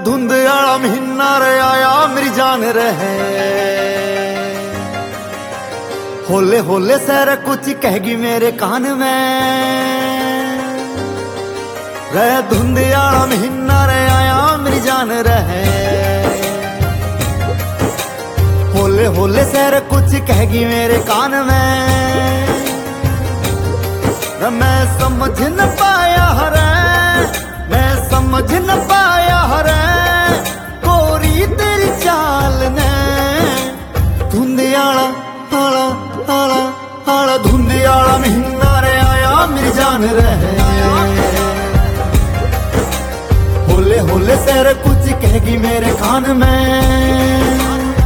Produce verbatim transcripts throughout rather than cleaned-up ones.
धुंध आला महीना रे आया मेरी जान रहे, होले होले सैर कुछ कहेगी मेरे कान में रे। धुंध आला महीना रे आया मेरी जान रहे, होले होले सैर कुछ कहेगी मेरे कान में। मैं समझ न पाया हरे, मैं समझ न पाया हरे कोरी तेरी चाल ने। धुंध आला आला आला आला धुंध आला महीना रे आया मेरी जान रहे, होले होले सैर कुछ कहेगी मेरे कान में।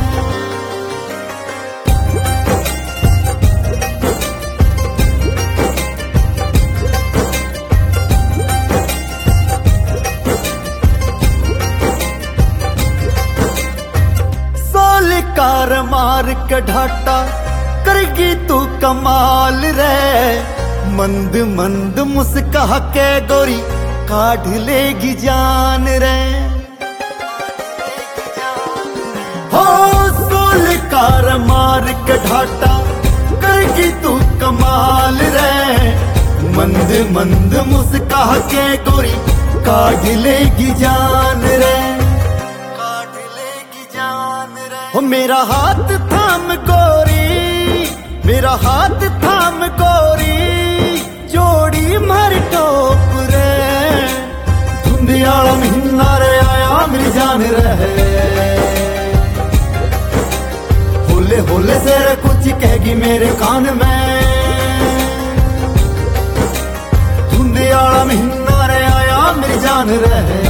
कार मार के ढाटा करगी तू कमाल रे, मंद मंद मुस्काह के गोरी काढ़ लेगी जान रे। हो सोल कार मार के ढाटा करगी तू कमाल रे, मंद मंद मुस्काह के गोरी काढ़ लेगी जान रे। हो मेरा हाथ थाम गोरी, मेरा हाथ थाम गोरी जोड़ी मार टोप रे। धुंध आला महीना रे आया मेरी जान रहे, होले होले सैर कुछ कहेगी मेरे कान में। धुंध आला महीना रे आया मेरी जान रहे,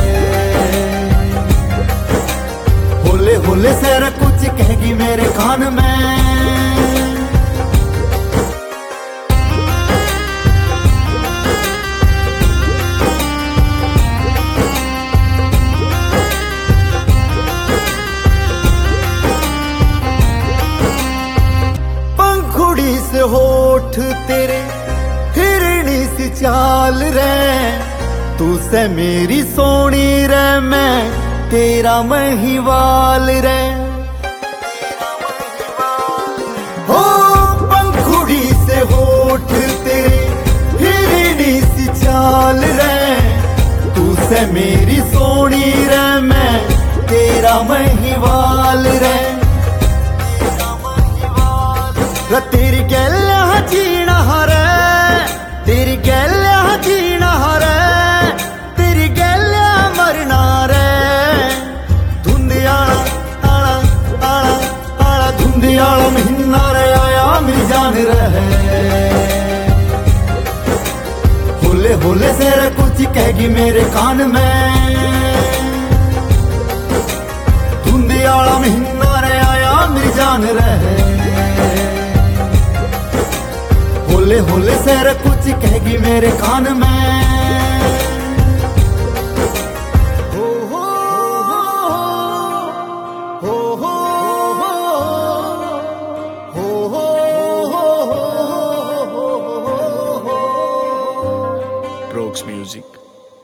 होले होले सैर कुछ कहेगी मेरे कान में। पंखुड़ी से होठ तेरे हिरणी सी चाल रे, तू से मेरी सोनी रे मैं तेरा महिवाल रे। हो पंखुड़ी से होठ तेरे हिरणी सी चाल रे, तू से मेरी सोनी रे मैं तेरा महिवाल रे। रे तेरी गैला जीना हरे, तेरी गैला जीना हरे, तेरी गैला मरना रे। धुंध आला आला आला आला धुंध आला महीना रे आया मेरी जान रहे, होले होले सैर कुछ कहेगी मेरे कान में। धुंध आला महीना रे आया मेरी जान रहे, होले होले सैर कुछ कहेगी मेरे कान में।